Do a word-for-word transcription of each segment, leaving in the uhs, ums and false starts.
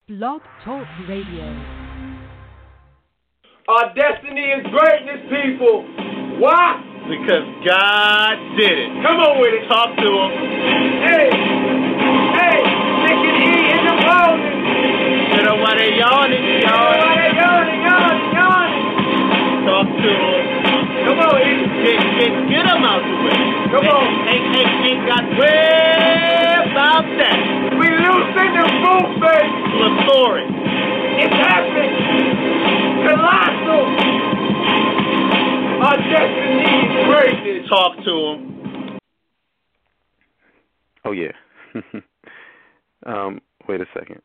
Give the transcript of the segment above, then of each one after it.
Blog Talk Radio. Our destiny is greatness, people. Why? Because God did it. Come on with it. Talk to him. Hey, hey, Nick and E in the building. You know why they yawning? You know why they yawning, yawning, yawning. Talk to him. Come on, E. Get, get, get him out the way. Come on. Ain't, ain't, ain't got way about that. We loosen the roof, baby. Plethoric. It's happening. Colossal. Our destiny is greatness. Talk to him. Oh yeah. um, wait a second.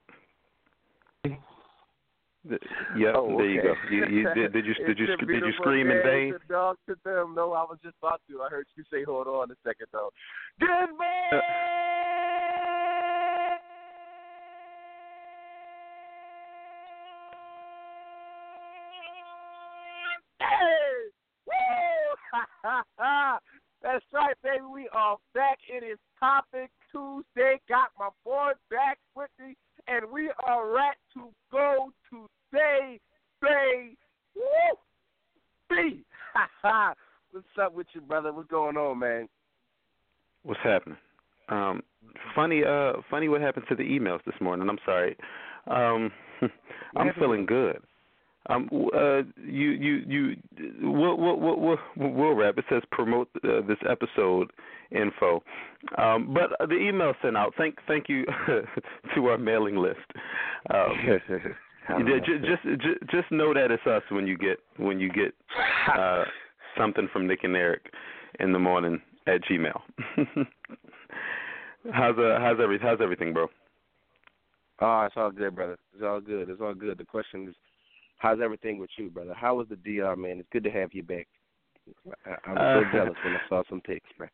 The, yeah, oh, okay. There you go. You, you, did, did you did you did you scream in vain? Dog to them. No, I was just about to. I heard you say, "Hold on a second, though." Good man. Uh, Hey! Woo! That's right, baby. We are back. It is Topic Tuesday. Got my boy back with me, and we are ready to go today, baby. Woo! B. What's up with you, brother? What's going on, man? What's happening? Um, funny, uh, funny what happened to the emails this morning. I'm sorry. Um, I'm feeling good. Um, uh, you, you, you, we'll, we'll, we'll, we'll wrap. It says promote uh, this episode info. Um, but the email sent out. Thank, thank you to our mailing list. Um, just, just, just know that it's us when you get when you get uh, something from Nick and Eric in the morning at Gmail. how's uh, how's every how's everything, bro? Oh, it's all good, brother. It's all good. It's all good. The question is, how's everything with you, brother? How was the D R, man? It's good to have you back. I, I was so uh, jealous when I saw some pics, bro.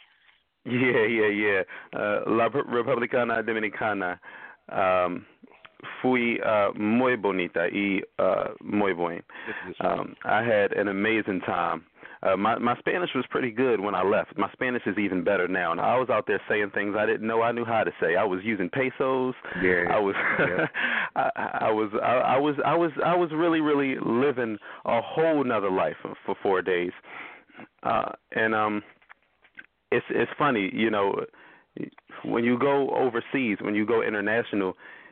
Yeah, yeah, yeah. Uh, La Republicana Dominicana um, fui uh, muy bonita y uh, muy buen. Um, I had an amazing time. Uh, my my Spanish was pretty good when I left. My Spanish is even better now. And I was out there saying things I didn't know I knew how to say. I was using pesos. Yeah. I was yeah. I, I was I, I was I was I was really really living a whole nother life for four days. Uh, and um, it's it's funny, you know, when you go overseas, when you go international,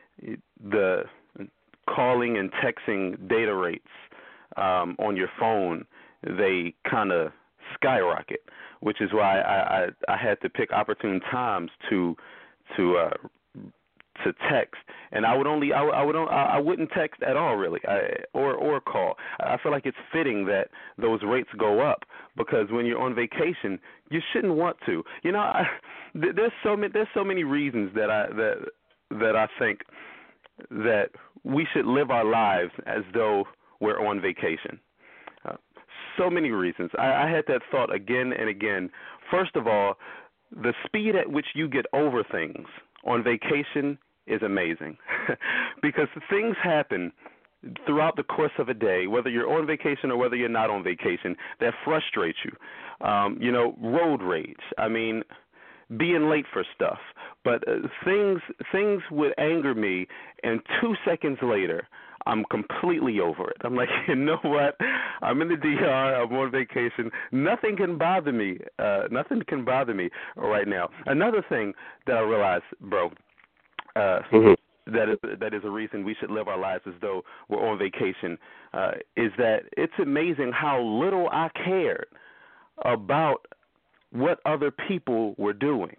the calling and texting data rates um, on your phone, they kind of skyrocket, which is why I, I, I had to pick opportune times to to uh, to text, and I would only I, I would I wouldn't text at all really, I, or or call. I feel like it's fitting that those rates go up because when you're on vacation, you shouldn't want to. You know, I, there's so many there's so many reasons that I that that I think that we should live our lives as though we're on vacation. Uh, so many reasons. I, I had that thought again and again. First of all, the speed at which you get over things on vacation is amazing because things happen throughout the course of a day, whether you're on vacation or whether you're not on vacation, that frustrate you. Um, you know, road rage. I mean, being late for stuff. But uh, things things would anger me, and two seconds later, I'm completely over it. I'm like, you know what? I'm in the D R. I'm on vacation. Nothing can bother me. Uh, nothing can bother me right now. Another thing that I realized, bro, uh, mm-hmm. that is that is a reason we should live our lives as though we're on vacation, uh, is that it's amazing how little I cared about what other people were doing.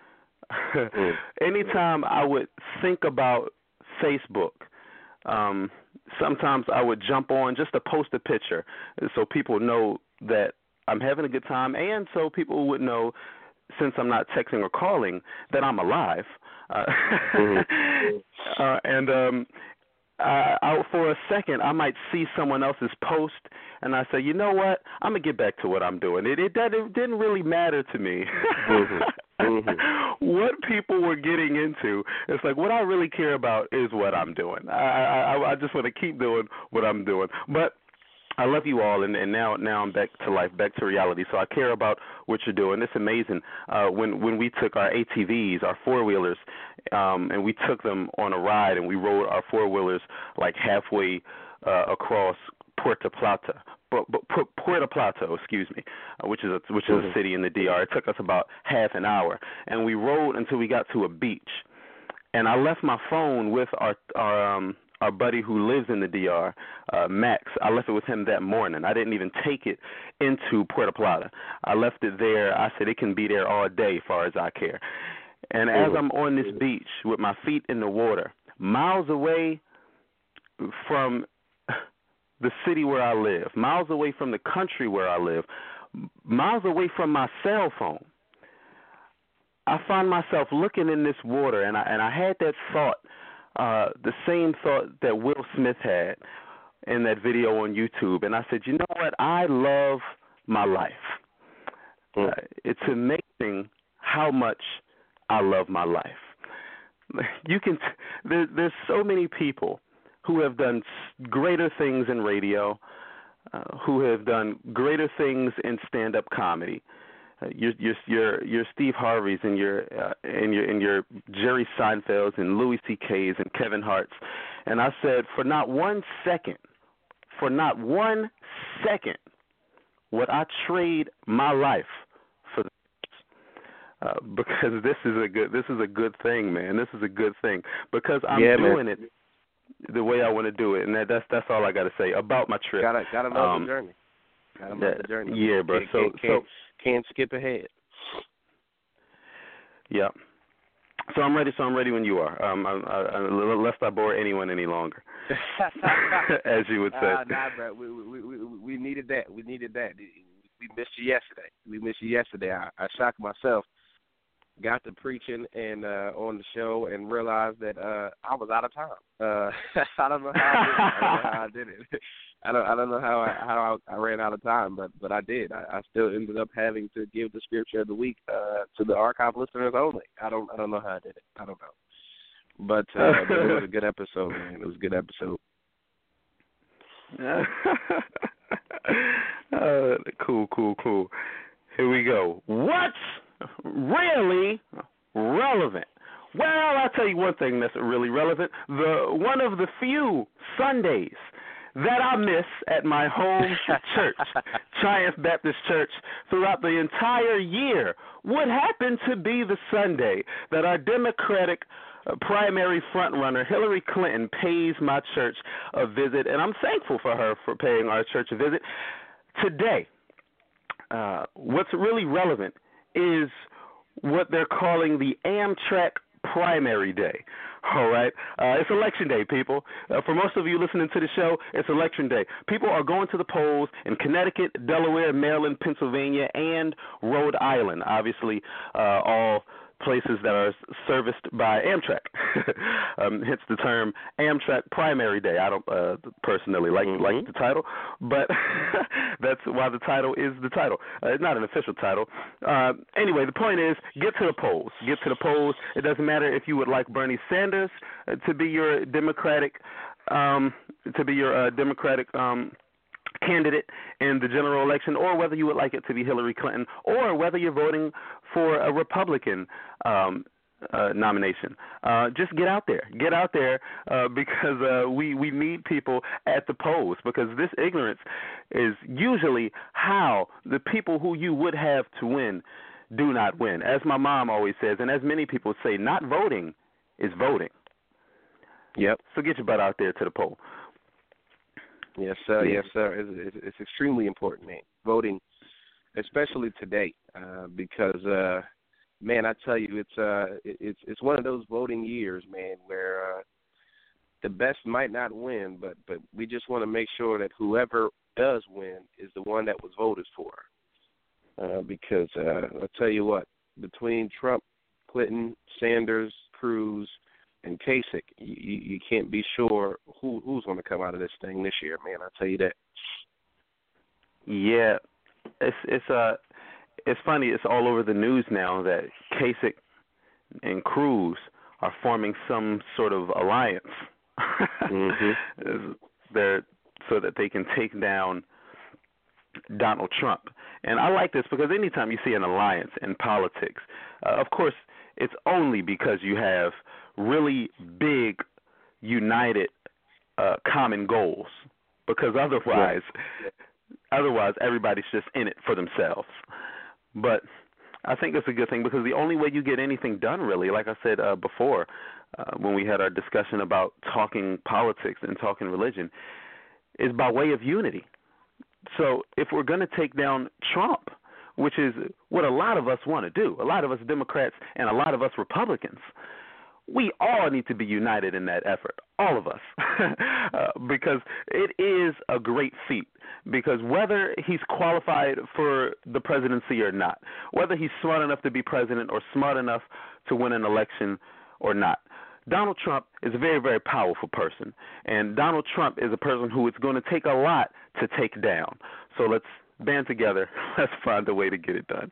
mm. Anytime I would think about Facebook, um, sometimes I would jump on just to post a picture so people know that I'm having a good time, and so people would know, since I'm not texting or calling, that I'm alive. Uh, mm. uh, and um, I, I, for a second, I might see someone else's post, and I say, you know what? I'm going to get back to what I'm doing. It, it, it didn't really matter to me mm-hmm. Mm-hmm. what people were getting into. It's like what I really care about is what I'm doing. I, I, I just want to keep doing what I'm doing. But I love you all, and, and now now I'm back to life, back to reality. So I care about what you're doing. It's amazing. Uh, when when we took our A T Vs, our four wheelers, um, and we took them on a ride, and we rode our four wheelers like halfway uh, across Puerto Plata, Puerto Plata, excuse me, uh, which is a, which is a city in the D R. It took us about half an hour, and we rode until we got to a beach. And I left my phone with our our um, our buddy who lives in the D R, uh, Max. I left it with him that morning. I didn't even take it into Puerto Plata. I left it there. I said it can be there all day, as far as I care. And as I'm on this beach with my feet in the water, miles away from the city where I live, miles away from the country where I live, miles away from my cell phone, I find myself looking in this water, and I and I had that thought, uh, the same thought that Will Smith had in that video on YouTube, and I said, you know what? I love my life. Uh, it's amazing how much I love my life. You can there, there's so many people who have done greater things in radio, uh, who have done greater things in stand-up comedy. Uh, your your your your Steve Harveys and your uh, and your and your Jerry Seinfelds and Louis C K's and Kevin Hart's, and I said, for not one second, for not one second, would I trade my life for this, uh, because this is a good this is a good thing, man. This is a good thing because I'm yeah, doing man. it the way I want to do it, and that, that's that's all I got to say about my trip. Gotta gotta love um, the journey. Gotta love that, the journey. Yeah, bro. Can't, so can't, so. can't, can't skip ahead. Yeah. So I'm ready. So I'm ready when you are. Um, I, I, I, lest I bore anyone any longer, as you would say. Uh, nah, bro. We, we we we needed that. We needed that. We missed you yesterday. We missed you yesterday. I, I shocked myself. Got to preaching and uh, on the show and realized that uh, I was out of time. Uh, I don't know how I did it. I don't know how I did it. I don't. I don't know how I, how I, I ran out of time, but but I did. I, I still ended up having to give the scripture of the week uh, to the archive listeners only. I don't. I don't know how I did it. I don't know. But, uh, but it was a good episode, man. It was a good episode. uh, cool, cool, cool. Here we go. What's really relevant? Well, I'll tell you one thing that's really relevant. The one of the few Sundays that I miss at my home church, Triumph Baptist Church, throughout the entire year would happen to be the Sunday that our Democratic uh, primary frontrunner Hillary Clinton pays my church a visit, and I'm thankful for her for paying our church a visit. Today, uh, what's really relevant is what they're calling the Amtrak Primary Day. All right. Uh, it's Election Day, people. Uh, for most of you listening to the show, it's Election Day. People are going to the polls in Connecticut, Delaware, Maryland, Pennsylvania, and Rhode Island. Obviously, uh, all places that are serviced by Amtrak. um, hence the term Amtrak Primary Day. I don't uh, personally like mm-hmm. like the title, but that's why the title is the title. Uh, it's not an official title. Uh, anyway, the point is, get to the polls. Get to the polls. It doesn't matter if you would like Bernie Sanders uh, to be your Democratic, um, to be your uh, Democratic. Um, candidate in the general election, or whether you would like it to be Hillary Clinton, or whether you're voting for a Republican um, uh, nomination. Uh, just get out there. Get out there uh, because uh, we, we need people at the polls, because this ignorance is usually how the people who you would have to win do not win. As my mom always says, and as many people say, not voting is voting. Yep. So get your butt out there to the poll. Yes, sir. Yes, sir. It's, it's, it's extremely important, man. Voting, especially today, uh, because, uh, man, I tell you, it's uh, it's it's one of those voting years, man, where uh, the best might not win, but but we just want to make sure that whoever does win is the one that was voted for. Uh, because uh, I'll tell you what, between Trump, Clinton, Sanders, Cruz, and Kasich, you, you can't be sure who who's going to come out of this thing this year, man. I'll tell you that. Yeah, it's it's uh it's funny. It's all over the news now that Kasich and Cruz are forming some sort of alliance. Mm-hmm. They're so that they can take down Donald Trump. And I like this because anytime you see an alliance in politics, uh, of course, it's only because you have really big, united, uh, common goals. Because otherwise, otherwise everybody's just in it for themselves. But I think it's a good thing because the only way you get anything done, really, like I said uh, before, uh, when we had our discussion about talking politics and talking religion, is by way of unity. So if we're going to take down Trump, which is what a lot of us want to do, a lot of us Democrats and a lot of us Republicans, we all need to be united in that effort, all of us, uh, because it is a great feat. Because whether he's qualified for the presidency or not, whether he's smart enough to be president or smart enough to win an election or not, Donald Trump is a very, very powerful person. And Donald Trump is a person who it's going to take a lot to take down. So let's band together. Let's find a way to get it done.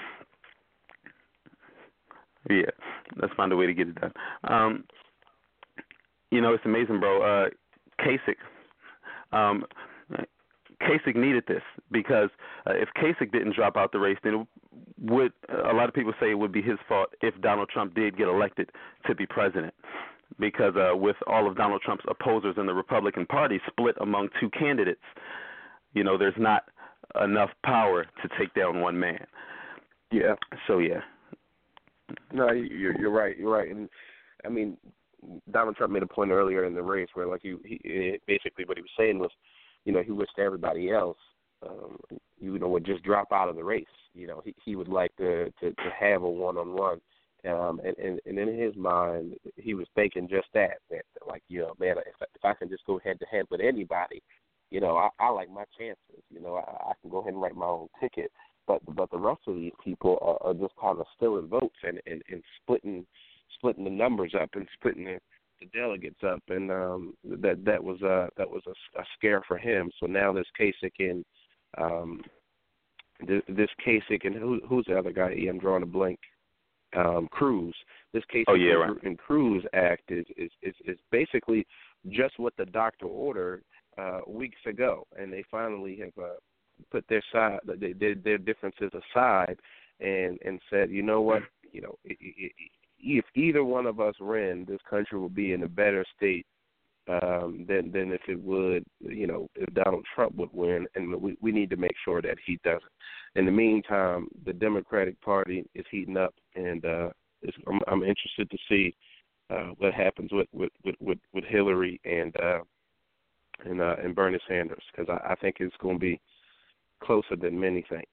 Yeah, let's find a way to get it done. Um, you know, it's amazing, bro. Uh, Kasich, um, Kasich needed this because uh, if Kasich didn't drop out the race, then it would a lot of people say it would be his fault if Donald Trump did get elected to be president. Because uh, with all of Donald Trump's opposers in the Republican Party split among two candidates, you know, there's not enough power to take down one man. Yeah. So yeah. No, you're you're right. You're right. And I mean, Donald Trump made a point earlier in the race where, like, he, he basically what he was saying was, you know, he wished everybody else, um, you know, would just drop out of the race. You know, he he would like to to, to have a one on one. Um, and, and, and in his mind, he was thinking just that, that like, you know, man, if, if I can just go head to head with anybody, you know, I, I like my chances. You know, I, I can go ahead and write my own ticket. But but the rest of these people are, are just kind of stealing votes and, and, and splitting splitting the numbers up and splitting the, the delegates up, and um, that that was a that was a, a scare for him. So now this Kasich and um, this, this Kasich and who, who's the other guy? I'm drawing a blank. Um, Cruz. This Kasich oh, yeah, right. and Cruz Act is, is, is, is basically just what the doctor ordered uh, weeks ago, and they finally have uh, put their side, they, their, their differences aside, and and said, you know what, you know, if either one of us ran, this country will be in a better state um, than than if it would, you know, if Donald Trump would win, and we, we need to make sure that he doesn't. In the meantime, the Democratic Party is heating up, and uh, it's, I'm, I'm interested to see uh, what happens with with, with, with Hillary and uh, and uh, and Bernie Sanders, because I, I think it's going to be closer than many think.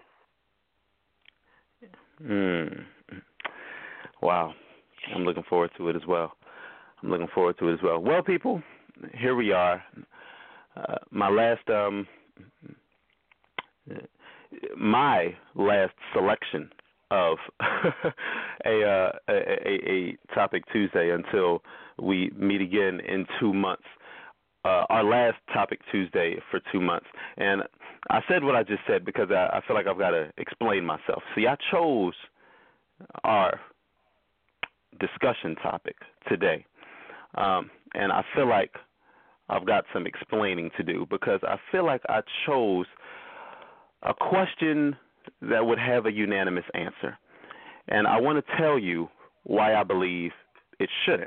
Mm. Wow, I'm looking forward to it as well. I'm looking forward to it as well. Well, people, here we are. Uh, my last um. My last selection of a, uh, a, a a Topic Tuesday until we meet again in two months. Uh, our last Topic Tuesday for two months. And I said what I just said because I, I feel like I've got to explain myself. See, I chose our discussion topic today. Um, and I feel like I've got some explaining to do because I feel like I chose a question that would have a unanimous answer. And I want to tell you why I believe it shouldn't.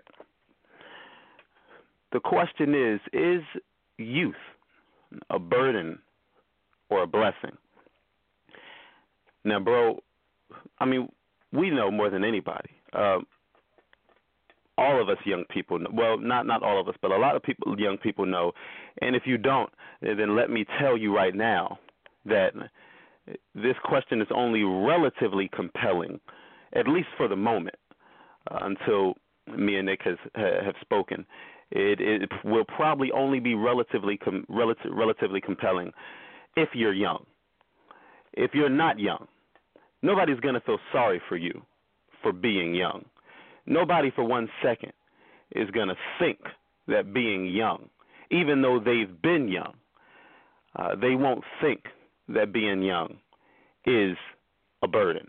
The question is, is youth a burden or a blessing? Now, bro, I mean, we know more than anybody. Uh, all of us young people know, well, not, not all of us, but a lot of people, young people know. And if you don't, then let me tell you right now that this question is only relatively compelling, at least for the moment, uh, until me and Nick has have spoken. It, it will probably only be relatively com- relative, relatively compelling if you're young. If you're not young, nobody's going to feel sorry for you for being young. Nobody for one second is going to think that being young, even though they've been young, uh, they won't think that being young is a burden.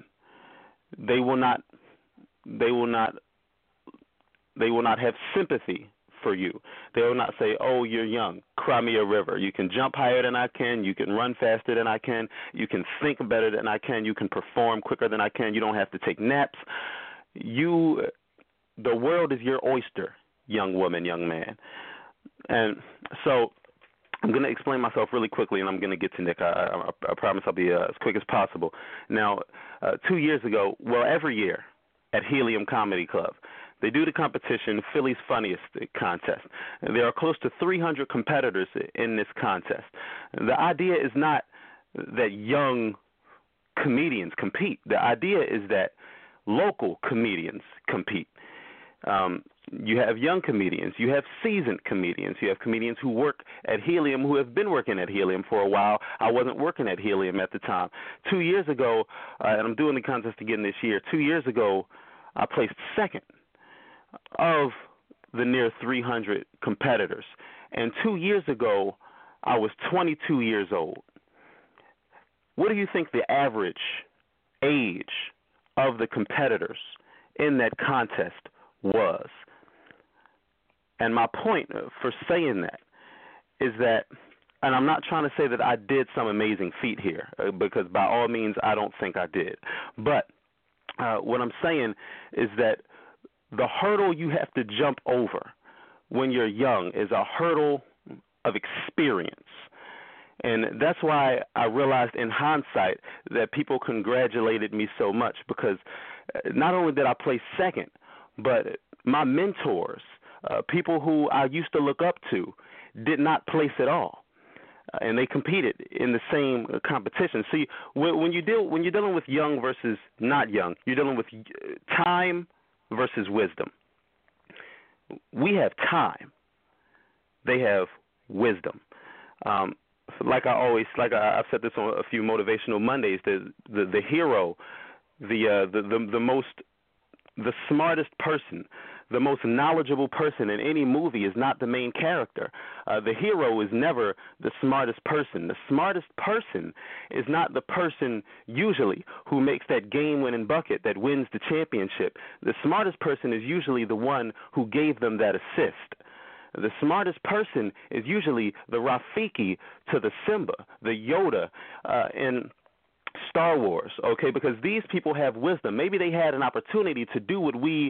They will not they will not they will not have sympathy for you. They will not say, oh, you're young, cry me a river. You can jump higher than I can. You can run faster than I can. You can think better than I can. You can perform quicker than I can. You don't have to take naps. You, the world is your oyster, young woman, young man. And so I'm going to explain myself really quickly, and I'm going to get to Nick. I, I, I promise I'll be uh, as quick as possible. Now, uh, two years ago, well, every year at Helium Comedy Club, they do the competition, Philly's Funniest contest. And there are close to three hundred competitors in this contest. The idea is not that young comedians compete. The idea is that local comedians compete. Um, you have young comedians, you have seasoned comedians, you have comedians who work at Helium who have been working at Helium for a while. I wasn't working at Helium at the time. Two years ago, uh, and I'm doing the contest again this year, two years ago I placed second of the near three hundred competitors. And two years ago I was twenty-two years old. What do you think the average age of the competitors in that contest was? And my point for saying that is that, and I'm not trying to say that I did some amazing feat here, uh, because by all means I don't think I did. But uh, what I'm saying is that the hurdle you have to jump over when you're young is a hurdle of experience. And that's why I realized in hindsight that people congratulated me so much, because not only did I place second, but my mentors, uh, people who I used to look up to, did not place at all, uh, and they competed in the same uh, competition. See, when, when you deal when you're dealing with young versus not young, you're dealing with time versus wisdom. We have time; they have wisdom. Um, like I always, like I, I've said this on a few Motivational Mondays, the the, the hero, the, uh, the the the most, the smartest person, the most knowledgeable person in any movie is not the main character. Uh, the hero is never the smartest person. The smartest person is not the person usually who makes that game-winning bucket that wins the championship. The smartest person is usually the one who gave them that assist. The smartest person is usually the Rafiki to the Simba, the Yoda, uh, in Star Wars, okay, because these people have wisdom. Maybe they had an opportunity to do what we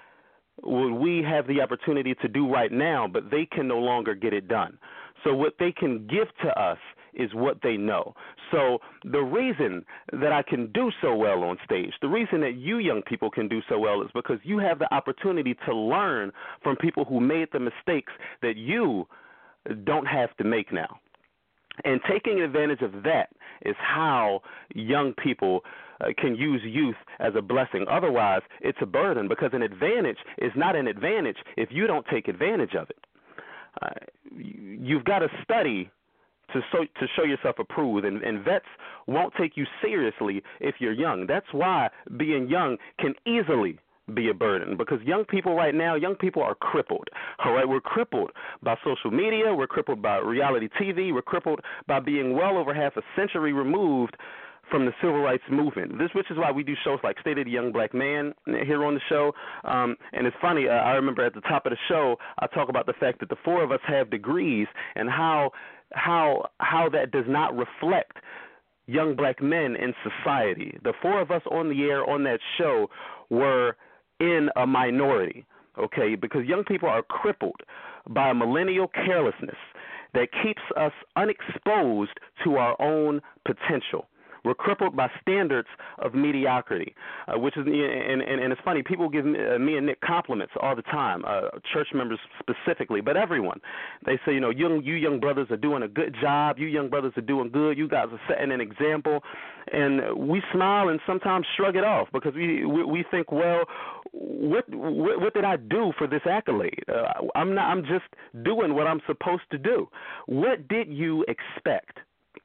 what we have the opportunity to do right now, but they can no longer get it done. So what they can give to us is what they know. So the reason that I can do so well on stage, the reason that you young people can do so well is because you have the opportunity to learn from people who made the mistakes that you don't have to make now. And taking advantage of that is how young people uh, can use youth as a blessing. Otherwise, it's a burden, because an advantage is not an advantage if you don't take advantage of it. Uh, you've got to study to so, to show yourself approved, and, and vets won't take you seriously if you're young. That's why being young can easily be a burden, because young people right now, young people are crippled. All right, we're crippled by social media, we're crippled by reality T V, we're crippled by being well over half a century removed from the civil rights movement. This, which is why we do shows like State of the Young Black Man here on the show. Um, and it's funny, uh, I remember at the top of the show, I talk about the fact that the four of us have degrees, and how how how that does not reflect young black men in society. The four of us on the air on that show were in a minority, okay, because young people are crippled by a millennial carelessness that keeps us unexposed to our own potential. We're crippled by standards of mediocrity, uh, which is, and, and, and it's funny, people give me, uh, me and Nick compliments all the time, uh, church members specifically, but everyone. They say, you know, you, you young brothers are doing a good job. You young brothers are doing good. You guys are setting an example. And we smile and sometimes shrug it off, because we we, we think, well, what, what what did I do for this accolade? Uh, I'm not. I'm just doing what I'm supposed to do. What did you expect?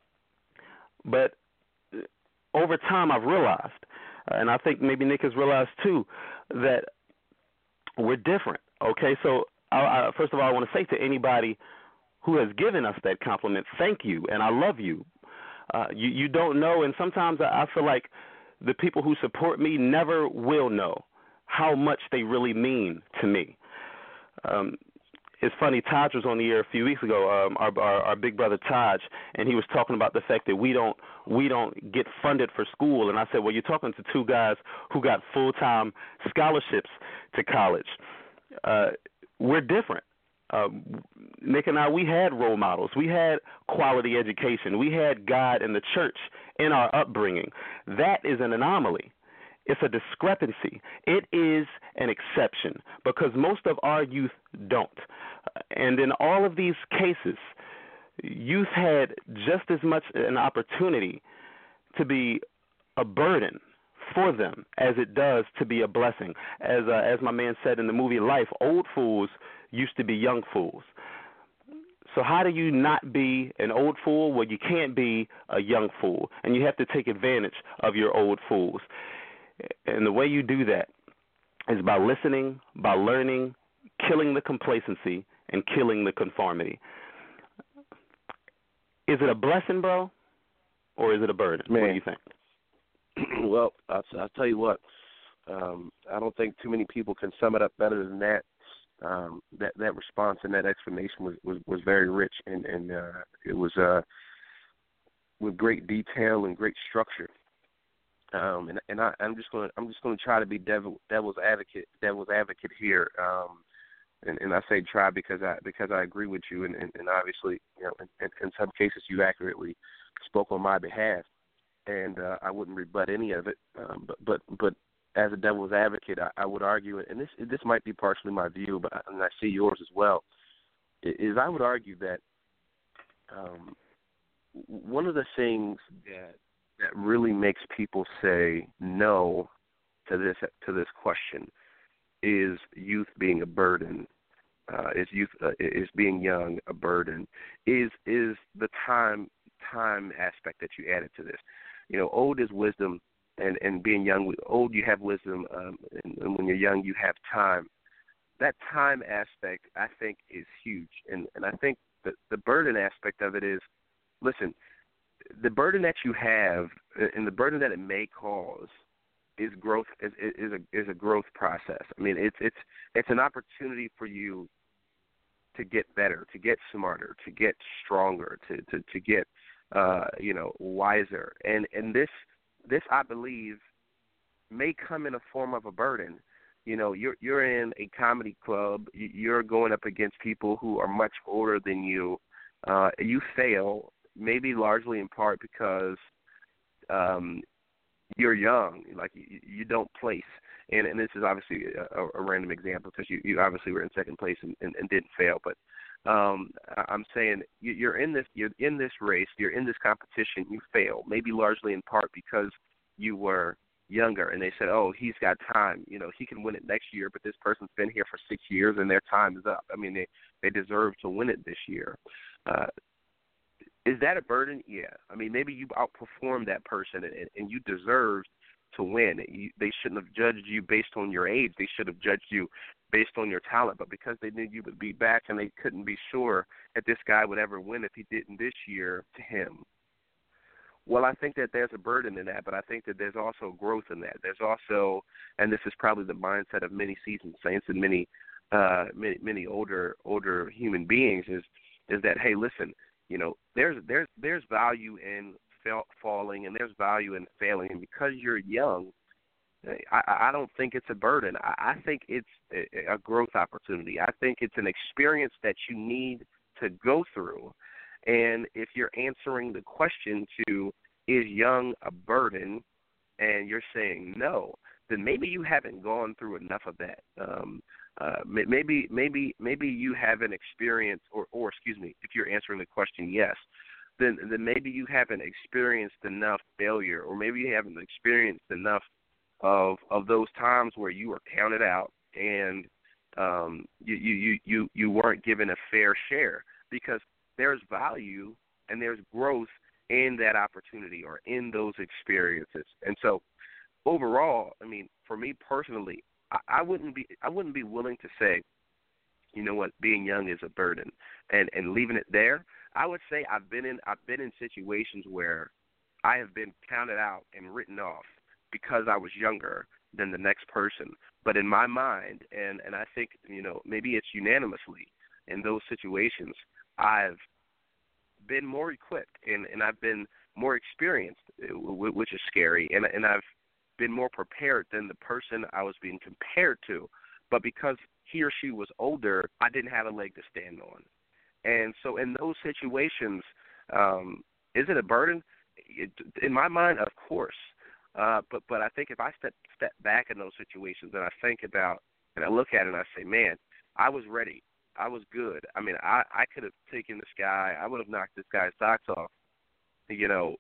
But over time, I've realized, and I think maybe Nick has realized too, that we're different. Okay, so I, I, first of all, I want to say to anybody who has given us that compliment, thank you, and I love you. Uh, you, you don't know, and sometimes I, I feel like the people who support me never will know how much they really mean to me. Um, it's funny. Taj was on the air a few weeks ago. Um, our, our our big brother Taj, and he was talking about the fact that we don't we don't get funded for school. And I said, well, you're talking to two guys who got full time scholarships to college. Uh, we're different. Uh, Nick and I, we had role models. We had quality education. We had God and the church in our upbringing. That is an anomaly. It's a discrepancy. It is an exception because most of our youth don't. And in all of these cases, youth had just as much an opportunity to be a burden for them as it does to be a blessing. As uh, as my man said in the movie Life, old fools used to be young fools. So how do you not be an old fool? Well, you can't be a young fool, and you have to take advantage of your old fools. And the way you do that is by listening, by learning, killing the complacency, and killing the conformity. Is it a blessing, bro, or is it a burden? Man. What do you think? Well, I'll, I'll tell you what. Um, I don't think too many people can sum it up better than that. Um, that that response and that explanation was, was, was very rich, and, and uh, it was uh, with great detail and great structure. Um, and and I, I'm just going I'm just going to try to be devil, devil's advocate devil's advocate here. Um, and, and I say try because I because I agree with you, and, and, and obviously, you know, in, in some cases you accurately spoke on my behalf, and uh, I wouldn't rebut any of it. Um, but but but as a devil's advocate, I, I would argue, and this this might be partially my view, but I, and I see yours as well. Is I would argue that um, one of the things that that really makes people say no to this to this question is youth being a burden. Uh, is youth uh, is being young a burden? Is is the time time aspect that you added to this? You know, old is wisdom, and, and being young, old you have wisdom, um, and, and when you're young you have time. That time aspect, I think, is huge, and and I think the the burden aspect of it is, listen. The burden that you have and the burden that it may cause is growth is, is a is a growth process. I mean, it's it's it's an opportunity for you to get better, to get smarter, to get stronger, to to, to get uh, you know wiser. And and this this I believe may come in a form of a burden. You know, you're you're in a comedy club. You're going up against people who are much older than you. Uh, you fail. Maybe largely in part because um, you're young, like you, you don't place. And, and this is obviously a, a random example because you, you obviously were in second place and, and, and didn't fail. But um, I'm saying you're in this you're in this race, you're in this competition, you fail. Maybe largely in part because you were younger, and they said, "Oh, he's got time. You know, he can win it next year." But this person's been here for six years, and their time is up. I mean, they they deserve to win it this year. Uh, Is that a burden? Yeah. I mean, maybe you outperformed that person and, and you deserved to win. You, they shouldn't have judged you based on your age. They should have judged you based on your talent. But because they knew you would be back and they couldn't be sure that this guy would ever win if he didn't this year to him. Well, I think that there's a burden in that, but I think that there's also growth in that. There's also, and this is probably the mindset of many seasoned saints and many, uh, many, many older, older human beings is, is that, hey, listen, you know, there's there's there's value in falling and there's value in failing, and because you're young, I, I don't think it's a burden. I, I think it's a, a growth opportunity. I think it's an experience that you need to go through, and if you're answering the question to is young a burden, and you're saying no, then maybe you haven't gone through enough of that. Um, Uh, maybe, maybe, maybe you haven't experienced, or, or excuse me, if you're answering the question yes, then then maybe you haven't experienced enough failure, or maybe you haven't experienced enough of of those times where you were counted out and um, you, you you you weren't given a fair share, because there's value and there's growth in that opportunity or in those experiences. And so, overall, I mean, for me personally, I wouldn't be I wouldn't be willing to say, you know what, being young is a burden and, and leaving it there. I would say I've been in I've been in situations where I have been counted out and written off because I was younger than the next person. But in my mind, and, and I think, you know, maybe it's unanimously in those situations, I've been more equipped and, and I've been more experienced, which is scary, and and I've been more prepared than the person I was being compared to. But because he or she was older, I didn't have a leg to stand on. And so in those situations, um, is it a burden? It, in my mind, of course. Uh, but but I think if I step step back in those situations and I think about and I look at it and I say, man, I was ready. I was good. I mean, I, I could have taken this guy. I would have knocked this guy's socks off. You know,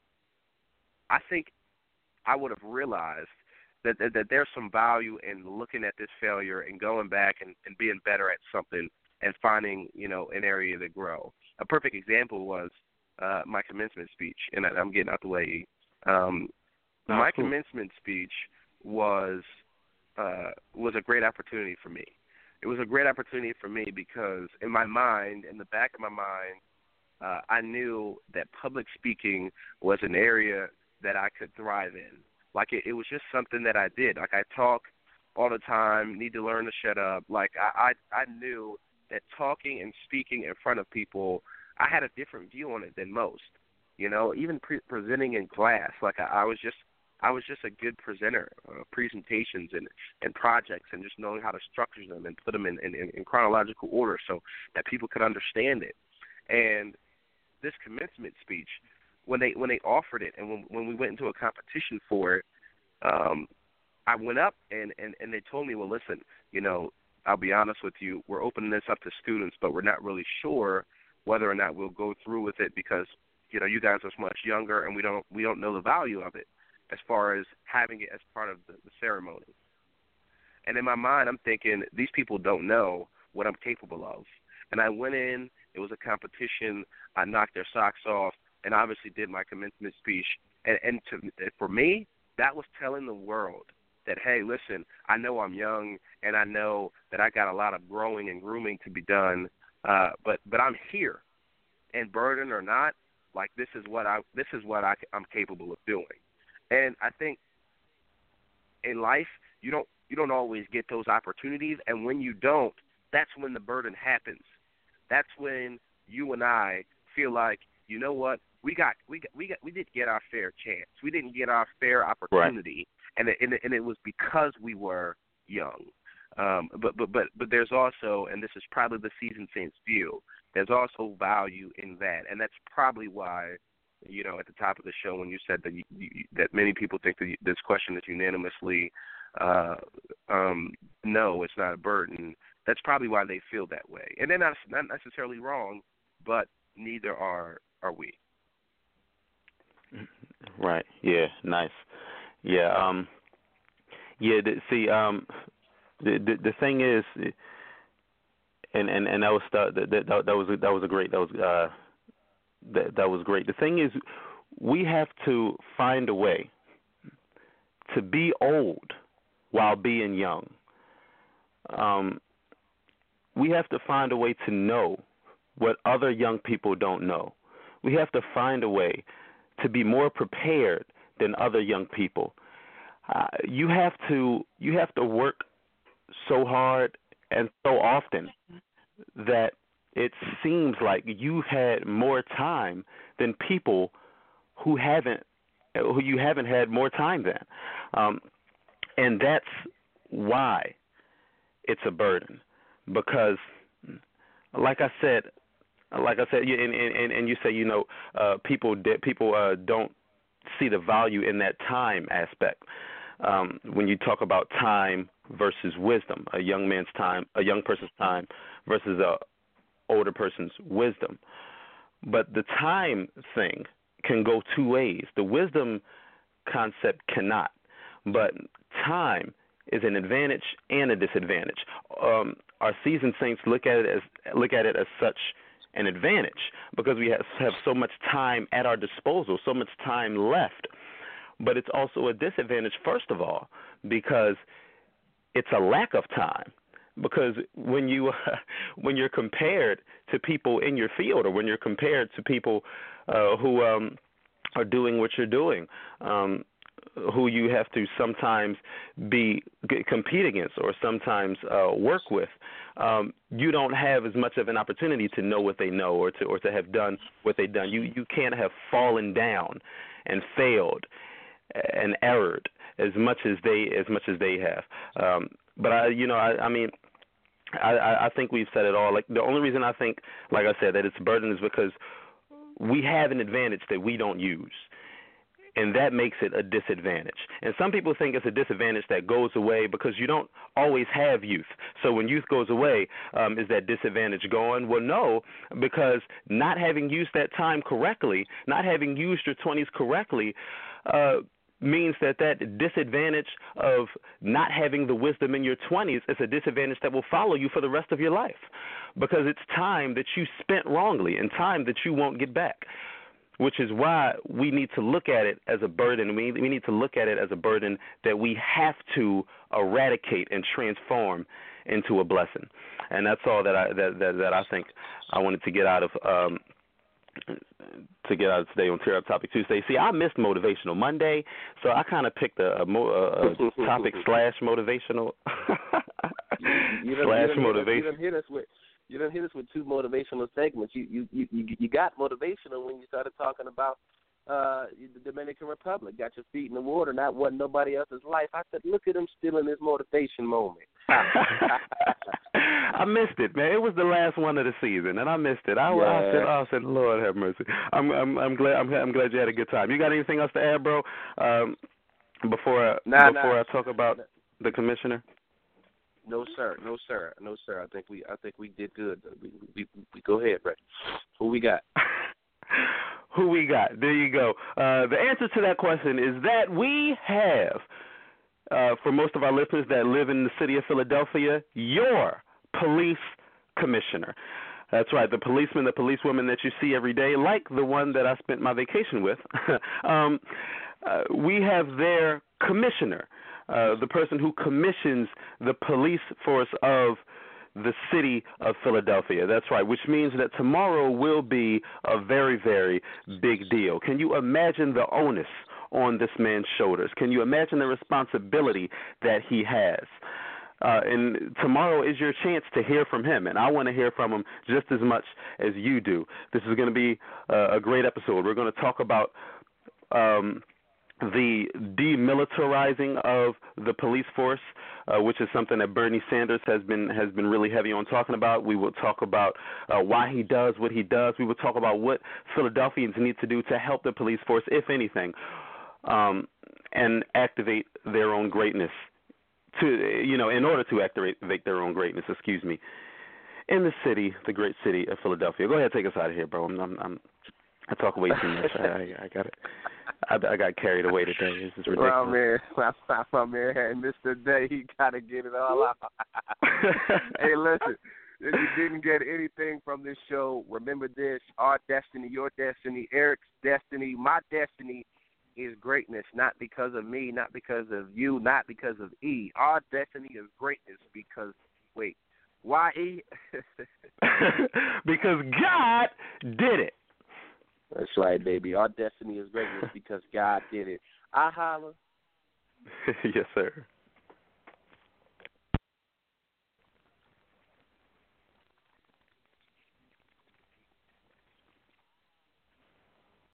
I think I would have realized that, that, that there's some value in looking at this failure and going back and, and being better at something and finding, you know, an area to grow. A perfect example was uh, my commencement speech, and I, I'm getting out the way. Um, oh, my cool. commencement speech was uh, was a great opportunity for me. It was a great opportunity for me because in my mind, in the back of my mind, uh, I knew that public speaking was an area that I could thrive in. Like it, it was just something that I did. Like I talk all the time, need to learn to shut up. Like I, I, I knew that talking and speaking in front of people, I had a different view on it than most. You know, even pre- presenting in class, like I, I was just I was just a good presenter, uh, presentations and, and projects and just knowing how to structure them and put them in, in, in chronological order so that people could understand it. And this commencement speech, when they when they offered it and when, when we went into a competition for it, um, I went up and, and, and they told me, well, listen, you know, I'll be honest with you, we're opening this up to students, but we're not really sure whether or not we'll go through with it because, you know, you guys are much younger and we don't we don't know the value of it as far as having it as part of the, the ceremony. And in my mind, I'm thinking, these people don't know what I'm capable of. And I went in, it was a competition, I knocked their socks off, and obviously did my commencement speech. And, and to, for me, that was telling the world that, hey, listen, I know I'm young, and I know that I got a lot of growing and grooming to be done, uh, but but I'm here. And burden or not, like this is what I this is what I, I'm capable of doing. And I think in life, you don't you don't always get those opportunities, and when you don't, that's when the burden happens. That's when you and I feel like, you know what, we got we got we got we didn't get our fair chance. We didn't get our fair opportunity, right. and it, and it, and it was because we were young. Um, but but but but there's also, and this is probably the seasoned saints view, there's also value in that, and that's probably why, you know, at the top of the show when you said that you, you, that many people think that you, this question is unanimously, uh, um, no, it's not a burden. That's probably why they feel that way, and they're not not necessarily wrong, but neither are are we. Right. Yeah. Nice. Yeah. Um. Yeah. The, see. Um. The, the the thing is, and and and that was that that, that, that was that was a great that was uh that that was great. The thing is, we have to find a way to be old while being young. Um, we have to find a way to know what other young people don't know. We have to find a way to be more prepared than other young people. Uh, you have to you have to work so hard and so often that it seems like you've had more time than people who haven't who you haven't had more time than, um, and that's why it's a burden. Because, like I said, like I said, and and, and you say, you know, uh, people people uh, don't see the value in that time aspect. Um, when you talk about time versus wisdom, a young man's time, a young person's time versus a older person's wisdom. But the time thing can go two ways. The wisdom concept cannot. But time is an advantage and a disadvantage. Um, our seasoned saints look at it as look at it as such an advantage because we have, have so much time at our disposal, so much time left. But it's also a disadvantage, first of all, because it's a lack of time. Because when you uh, when you're compared to people in your field, or when you're compared to people uh, who um, are doing what you're doing, um, who you have to sometimes be compete against or sometimes uh, work with, um, you don't have as much of an opportunity to know what they know or to or to have done what they've done. You you can't have fallen down and failed and erred as much as they as much as they have. Um, but I you know I, I mean. I, I think we've said it all. Like the only reason I think, like I said, that it's a burden is because we have an advantage that we don't use, and that makes it a disadvantage. And some people think it's a disadvantage that goes away because you don't always have youth. So when youth goes away, um, is that disadvantage gone? Well, no, because not having used that time correctly, not having used your twenties correctly, uh, means that that disadvantage of not having the wisdom in your twenties is a disadvantage that will follow you for the rest of your life, because it's time that you spent wrongly and time that you won't get back, which is why we need to look at it as a burden. We, we need to look at it as a burden that we have to eradicate and transform into a blessing. And that's all that I, that, that, that I think I wanted to get out of um, to get out of today on Tear Up Topic Tuesday. See, I missed Motivational Monday, so I kind of picked a, a, a, a topic slash motivational you, you slash you motivation. You done hit us with you done hit us with two motivational segments. You you you you, you got motivational when you started talking about uh, the Dominican Republic. Got your feet in the water, not what nobody else's life. I said, look at him still in his motivation moment. I missed it, man. It was the last one of the season, and I missed it. I, yeah. I said, "I said, Lord have mercy." I'm, I'm, I'm glad. I'm, I'm glad you had a good time. You got anything else to add, bro? Um, before, nah, before nah. I talk about the commissioner. No, sir. No, sir. No, sir. I think we, I think we did good. We, we, we go ahead, Brett. Who we got? Who we got? There you go. Uh, the answer to that question is that we have. Uh, for most of our listeners that live in the city of Philadelphia, your police commissioner. That's right, the policeman, the policewoman that you see every day, like the one that I spent my vacation with. um, uh, we have their commissioner, uh, the person who commissions the police force of the city of Philadelphia. That's right, which means that tomorrow will be a very, very big deal. Can you imagine the onus on this man's shoulders? Can you imagine the responsibility that he has? Uh, and tomorrow is your chance to hear from him, and I want to hear from him just as much as you do. This is going to be uh, a great episode. We're going to talk about um, the demilitarizing of the police force, uh, which is something that Bernie Sanders has been has been really heavy on talking about. We will talk about uh, why he does what he does. We will talk about what Philadelphians need to do to help the police force, if anything, um, and activate their own greatness. To you know, in order to activate their own greatness, excuse me, in the city, the great city of Philadelphia. Go ahead, take us out of here, bro. I'm, I'm, I'm I talk way too much. I, I, I got it. I, I got carried away today. This is ridiculous. Well, man, my, my man had Mister Day. He got to get it all out. Hey, listen, if you didn't get anything from this show, remember this: our destiny, your destiny, Eric's destiny, my destiny is greatness, not because of me, not because of you, not because of E. Our destiny is greatness because, wait, why E? Because God did it. That's right, baby. Our destiny is greatness because God did it. I holla. Yes, sir.